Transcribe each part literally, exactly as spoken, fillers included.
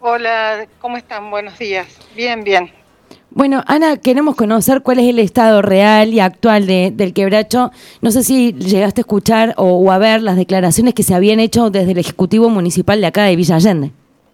Hola, ¿cómo están? Buenos días. Bien, bien. Bueno, Ana, queremos conocer cuál es el estado real y actual de, del quebracho. No sé si llegaste a escuchar o, o a ver las declaraciones que se habían hecho desde el Ejecutivo Municipal de acá de Villa Allende.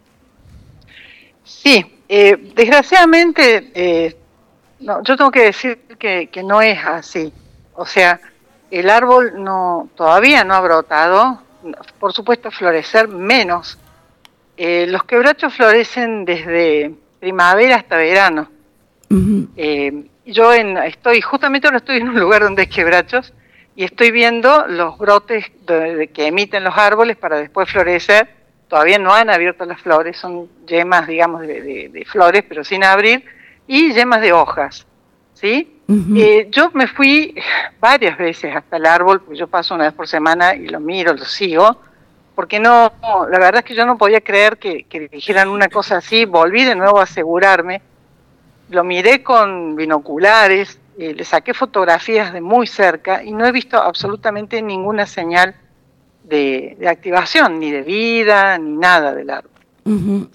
Sí, eh, desgraciadamente, eh, no, yo tengo que decir que, que no es así. O sea, el árbol no todavía no ha brotado, por supuesto florecer menos. Eh, los quebrachos florecen desde primavera hasta verano. Uh-huh. Eh, yo en, estoy, justamente ahora estoy en un lugar donde hay quebrachos y estoy viendo los brotes de, de que emiten los árboles para después florecer. Todavía no han abierto las flores, son yemas, digamos, de, de, de flores, pero sin abrir, y yemas de hojas, ¿sí? Uh-huh. Eh, yo me fui varias veces hasta el árbol, porque yo paso una vez por semana y lo miro, lo sigo, porque no, no la verdad es que yo no podía creer que, que dijeran una cosa así. Volví de nuevo a asegurarme, lo miré con binoculares, eh, le saqué fotografías de muy cerca y no he visto absolutamente ninguna señal de, de activación, ni de vida, ni nada del árbol. Uh-huh.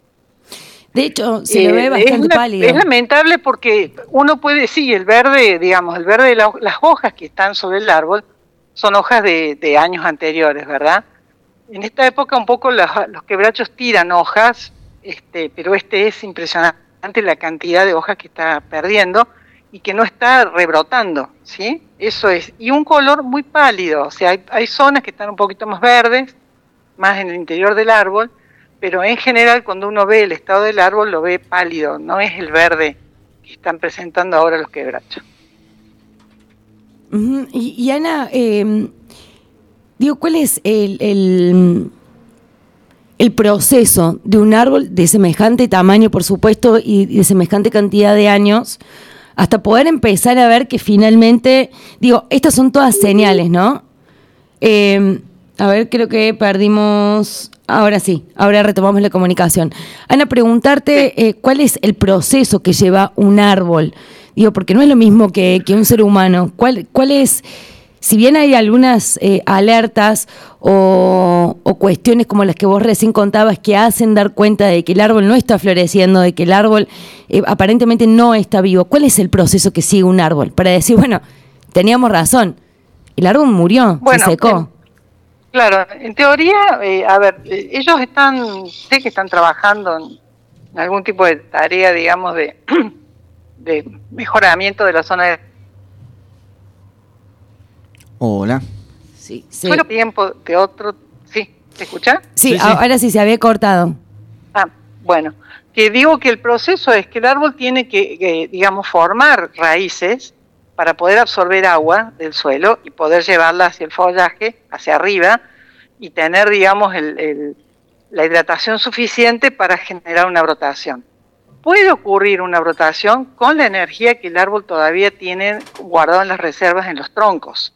De hecho, se eh, lo ve bastante es una, pálido. Es lamentable porque uno puede, sí, el verde, digamos, el verde de la, las hojas que están sobre el árbol son hojas de, de años anteriores, ¿verdad? En esta época un poco los, los quebrachos tiran hojas, este, pero este es impresionante la cantidad de hojas que está perdiendo y que no está rebrotando, ¿sí? Eso es. Y un color muy pálido, o sea, hay, hay zonas que están un poquito más verdes, más en el interior del árbol, pero en general cuando uno ve el estado del árbol lo ve pálido, no es el verde que están presentando ahora los quebrachos. Uh-huh. Y, y Ana, eh, digo, ¿cuál es el, el, el proceso de un árbol de semejante tamaño, por supuesto, y de semejante cantidad de años, hasta poder empezar a ver que finalmente, digo, estas son todas señales, ¿no? Eh, a ver, creo que perdimos, ahora sí, ahora retomamos la comunicación. Ana, preguntarte eh, cuál es el proceso que lleva un árbol, digo, porque no es lo mismo que, que un ser humano. ¿Cuál, cuál es, si bien hay algunas eh, alertas o, o cuestiones como las que vos recién contabas que hacen dar cuenta de que el árbol no está floreciendo, de que el árbol eh, aparentemente no está vivo, ¿cuál es el proceso que sigue un árbol? Para decir, bueno, teníamos razón, el árbol murió, bueno, se secó. En, claro, en teoría, eh, a ver, eh, ellos están, sé que están trabajando en, en algún tipo de tarea, digamos, de, de mejoramiento de la zona de... Hola. Sí, sí. Fue tiempo de otro... ¿Sí? ¿Se escucha? Sí, sí, sí. Ahora sí se había cortado. Ah, bueno. Que digo que el proceso es que el árbol tiene que, que, digamos, formar raíces para poder absorber agua del suelo y poder llevarla hacia el follaje, hacia arriba, y tener, digamos, el, el, la hidratación suficiente para generar una brotación. Puede ocurrir una brotación con la energía que el árbol todavía tiene guardado en las reservas en los troncos.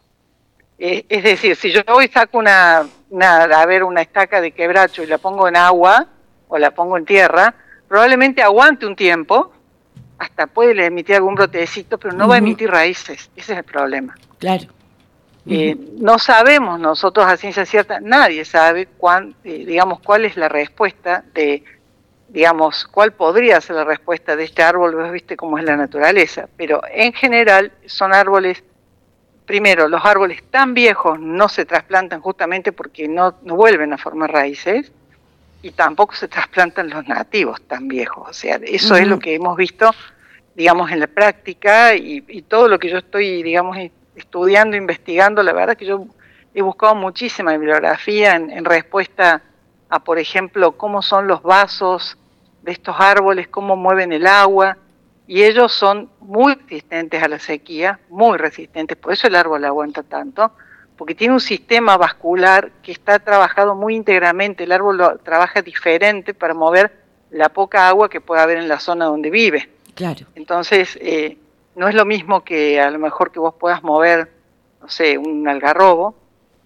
Eh, es decir, si yo hoy saco una, una, a ver, una estaca de quebracho y la pongo en agua o la pongo en tierra, probablemente aguante un tiempo, hasta puede emitir algún brotecito, pero no uh-huh. va a emitir raíces. Ese es el problema. Claro. Uh-huh. Eh, no sabemos nosotros a ciencia cierta, nadie sabe cuán, eh, digamos, cuál es la respuesta de, digamos, cuál podría ser la respuesta de este árbol. Vos viste cómo es la naturaleza, pero en general son árboles. Primero, los árboles tan viejos no se trasplantan justamente porque no, no vuelven a formar raíces, y tampoco se trasplantan los nativos tan viejos. O sea, eso uh-huh. es lo que hemos visto, digamos, en la práctica, y, y todo lo que yo estoy, digamos, estudiando, investigando. La verdad que yo he buscado muchísima bibliografía en, en respuesta a, por ejemplo, cómo son los vasos de estos árboles, cómo mueven el agua, y ellos son muy resistentes a la sequía, muy resistentes, por eso el árbol aguanta tanto, porque tiene un sistema vascular que está trabajado muy íntegramente. El árbol lo trabaja diferente para mover la poca agua que pueda haber en la zona donde vive. Claro. Entonces, eh, no es lo mismo que a lo mejor que vos puedas mover, no sé, un algarrobo,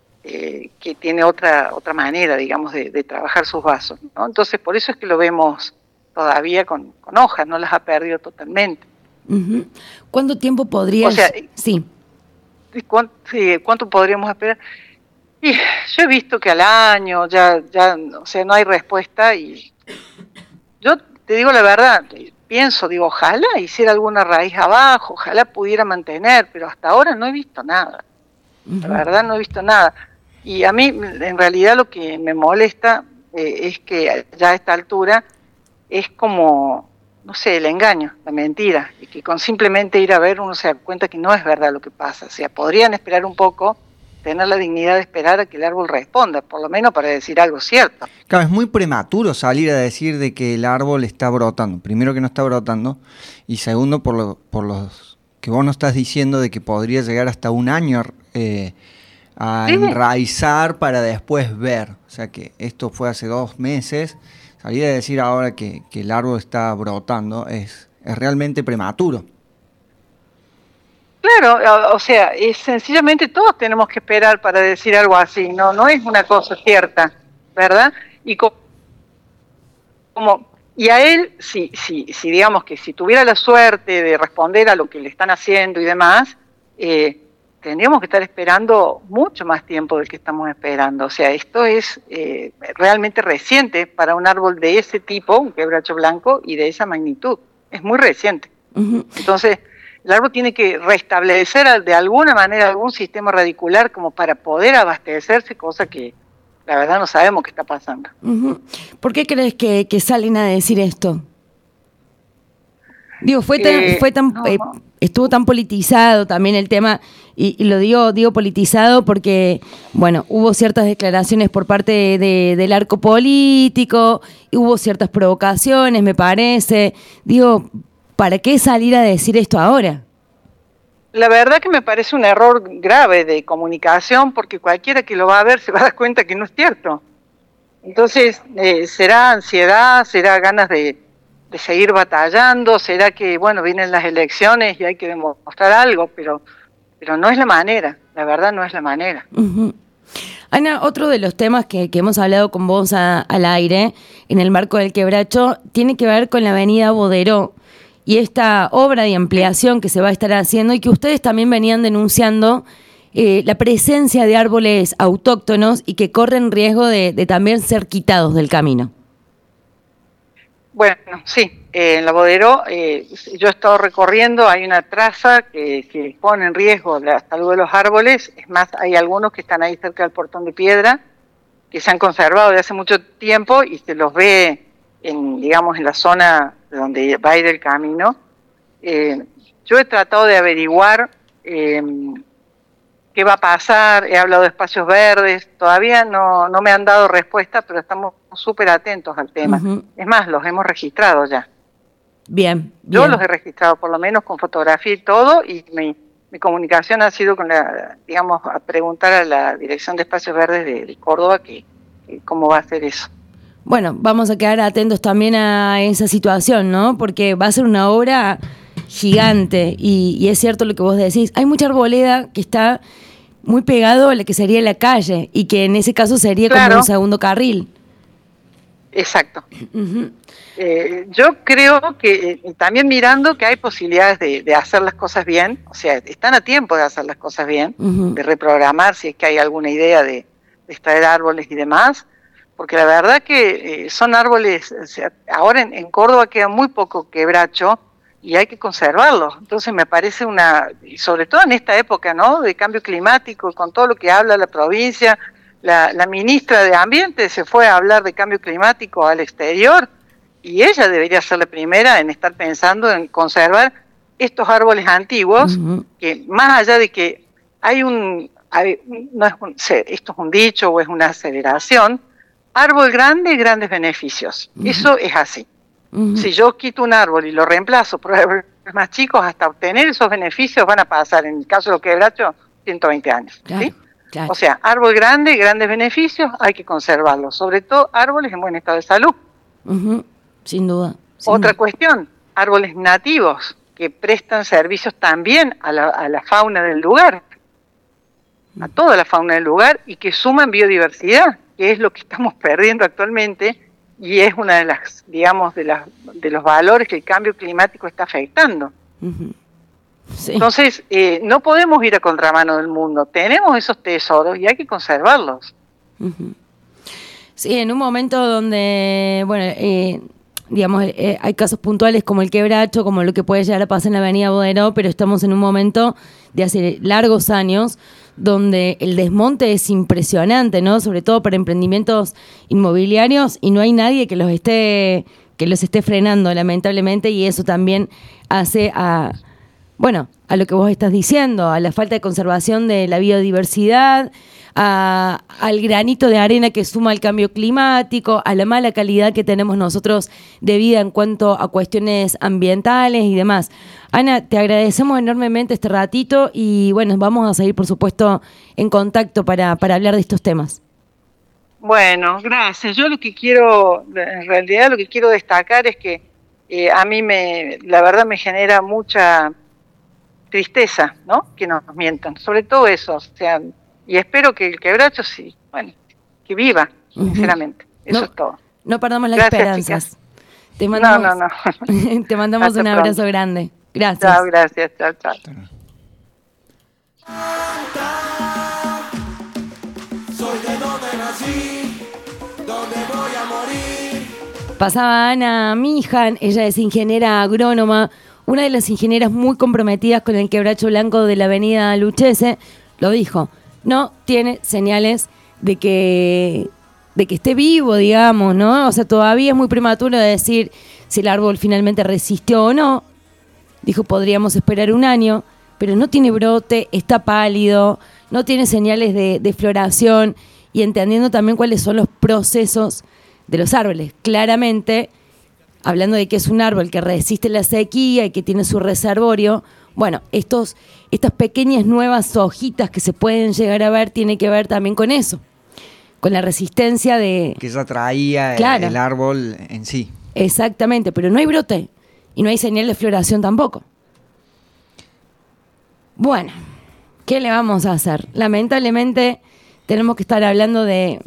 eh, que tiene otra otra manera, digamos, de, de trabajar sus vasos, ¿no? Entonces, por eso es que lo vemos todavía con, con hojas, no las ha perdido totalmente. Uh-huh. ¿Cuánto tiempo podrías...? O sea, sí. ¿cuánto, sí, ¿cuánto podríamos esperar? Y yo he visto que al año ya, ya, o sea, no hay respuesta, y yo te digo la verdad, pienso, digo, ojalá hiciera alguna raíz abajo, ojalá pudiera mantener, pero hasta ahora no he visto nada. La verdad no he visto nada. Y a mí, en realidad, lo que me molesta eh, es que ya a esta altura es como, no sé, el engaño, la mentira, y que con simplemente ir a ver uno se da cuenta que no es verdad lo que pasa. O sea, podrían esperar un poco, tener la dignidad de esperar a que el árbol responda, por lo menos para decir algo cierto. Claro, es muy prematuro salir a decir de que el árbol está brotando. Primero, que no está brotando, y segundo, por, lo, por los que vos no estás diciendo de que podría llegar hasta un año eh, a sí. enraizar para después ver. O sea que esto fue hace dos meses. Salir a decir ahora que, que el árbol está brotando es, es realmente prematuro. Claro, o sea, es sencillamente todos tenemos que esperar para decir algo así, no no es una cosa cierta, ¿verdad? Y como, como y a él, si, si, si digamos que si tuviera la suerte de responder a lo que le están haciendo y demás, eh, tendríamos que estar esperando mucho más tiempo del que estamos esperando. O sea, esto es eh, realmente reciente para un árbol de ese tipo, un quebracho blanco, y de esa magnitud. Es muy reciente. Uh-huh. Entonces, el árbol tiene que restablecer de alguna manera algún sistema radicular como para poder abastecerse, cosa que la verdad no sabemos qué está pasando. Uh-huh. ¿Por qué crees que, que salen a decir esto? Digo, fue tan, eh, fue tan, no, eh, no. estuvo tan politizado también el tema, y, y lo digo, digo politizado porque, bueno, hubo ciertas declaraciones por parte de, de, del arco político, y hubo ciertas provocaciones, me parece. Digo, ¿para qué salir a decir esto ahora? La verdad que me parece un error grave de comunicación, porque cualquiera que lo va a ver se va a dar cuenta que no es cierto. Entonces, eh, será ansiedad, será ganas de, de seguir batallando, será que, bueno, vienen las elecciones y hay que demostrar algo, pero, pero no es la manera, la verdad no es la manera. Uh-huh. Ana, otro de los temas que, que hemos hablado con vos a, al aire, en el marco del quebracho, tiene que ver con la avenida Boderó, y esta obra de ampliación que se va a estar haciendo y que ustedes también venían denunciando eh, la presencia de árboles autóctonos y que corren riesgo de, de también ser quitados del camino. Bueno, sí, eh, en la Boderó eh, yo he estado recorriendo, hay una traza que, que pone en riesgo la salud de los árboles, es más, hay algunos que están ahí cerca del portón de piedra, que se han conservado de hace mucho tiempo y se los ve en, digamos, en la zona donde va a ir el camino. Eh, yo he tratado de averiguar eh, qué va a pasar, he hablado de espacios verdes, todavía no, no me han dado respuesta, pero estamos súper atentos al tema. Uh-huh. Es más, los hemos registrado ya. Bien, Yo bien. los he registrado por lo menos con fotografía y todo, y mi, mi comunicación ha sido con la, digamos, a preguntar a la Dirección de Espacios Verdes de, de Córdoba que, que cómo va a ser eso. Bueno, vamos a quedar atentos también a esa situación, ¿no? Porque va a ser una obra gigante y, y es cierto lo que vos decís. Hay mucha arboleda que está muy pegado a la que sería la calle y que en ese caso sería claro. como un segundo carril. Exacto. Uh-huh. Eh, yo creo que eh, también mirando que hay posibilidades de, de hacer las cosas bien, o sea, están a tiempo de hacer las cosas bien, uh-huh. de reprogramar si es que hay alguna idea de, de extraer árboles y demás. Porque la verdad que eh, son árboles, o sea, ahora en, en Córdoba queda muy poco quebracho y hay que conservarlos. Entonces me parece una, y sobre todo en esta época, ¿no?, de cambio climático, con todo lo que habla la provincia, la, la ministra de Ambiente se fue a hablar de cambio climático al exterior y ella debería ser la primera en estar pensando en conservar estos árboles antiguos, uh-huh. que más allá de que hay un, hay, no es un, esto es un dicho o es una aseveración, árbol grande, grandes beneficios. Uh-huh. Eso es así. Uh-huh. Si yo quito un árbol y lo reemplazo por árboles más chicos, hasta obtener esos beneficios van a pasar, en el caso de los quebrachos, ciento veinte años. Claro, ¿sí? Claro. O sea, árbol grande, grandes beneficios, hay que conservarlos. Sobre todo árboles en buen estado de salud. Uh-huh. Sin duda. Sin Otra duda. cuestión, árboles nativos que prestan servicios también a la, a la fauna del lugar, a toda la fauna del lugar y que suman biodiversidad, que es lo que estamos perdiendo actualmente y es una de las, digamos, de las de los valores que el cambio climático está afectando. Uh-huh. Sí. Entonces, eh, no podemos ir a contramano del mundo, tenemos esos tesoros y hay que conservarlos. Uh-huh. Sí, en un momento donde, bueno, eh, digamos, eh, hay casos puntuales como el quebracho, como lo que puede llegar a pasar en la avenida Boderó, pero estamos en un momento de hace largos años donde el desmonte es impresionante, ¿no? Sobre todo para emprendimientos inmobiliarios, y no hay nadie que los esté, que los esté frenando, lamentablemente, y eso también hace a, bueno, a lo que vos estás diciendo, a la falta de conservación de la biodiversidad, a, al granito de arena que suma al cambio climático, a la mala calidad que tenemos nosotros de vida en cuanto a cuestiones ambientales y demás. Ana, te agradecemos enormemente este ratito y bueno, vamos a seguir por supuesto en contacto para, para hablar de estos temas. Bueno, gracias. Yo lo que quiero, en realidad lo que quiero destacar es que eh, a mí me, la verdad me genera mucha tristeza, ¿no? Que nos mientan, sobre todo eso, o sea, y espero que el quebracho sí, bueno, que viva, sinceramente. Uh-huh. Eso no, es todo. No perdamos las gracias, esperanzas. Chicas. Te mandamos, no, no, no. Te mandamos Hasta un abrazo pronto. grande. Gracias. Chao, gracias, chao, chao. Soy de donde nací, donde voy a morir. Pasaba Ana Mijan, ella es ingeniera agrónoma, una de las ingenieras muy comprometidas con el quebracho blanco de la avenida Lucchese, lo dijo, no tiene señales de que, de que esté vivo, digamos, ¿no? O sea, todavía es muy prematuro de decir si el árbol finalmente resistió o no. Dijo, podríamos esperar un año, pero no tiene brote, está pálido, no tiene señales de, de floración, y entendiendo también cuáles son los procesos de los árboles. Claramente, hablando de que es un árbol que resiste la sequía y que tiene su reservorio, bueno, estos, estas pequeñas nuevas hojitas que se pueden llegar a ver tiene que ver también con eso, con la resistencia de... Que ya traía claro. el, el árbol en sí. Exactamente, pero no hay brote y no hay señal de floración tampoco. Bueno, ¿qué le vamos a hacer? Lamentablemente tenemos que estar hablando de...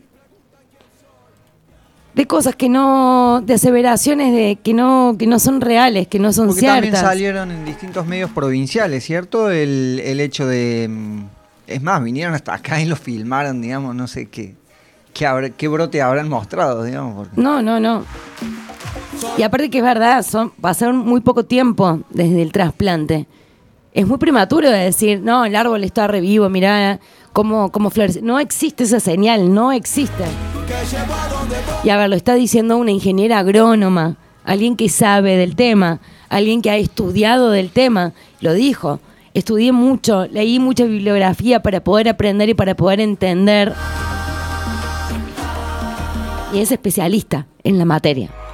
de cosas que no, de aseveraciones de que no, que no son reales, que no son Porque ciertas. También salieron en distintos medios provinciales, ¿cierto? El, el hecho de, es más, vinieron hasta acá y lo filmaron, digamos, no sé qué, qué, habrá, qué brote habrán mostrado, digamos. Porque... No, no, no. Y aparte que es verdad, son, pasaron muy poco tiempo desde el trasplante. Es muy prematuro de decir, no, el árbol está revivo, mirá cómo, cómo florece. No existe esa señal, no existe. Y a ver, lo está diciendo una ingeniera agrónoma, alguien que sabe del tema, alguien que ha estudiado del tema. Lo dijo, estudié mucho, leí mucha bibliografía para poder aprender y para poder entender. Y es especialista en la materia.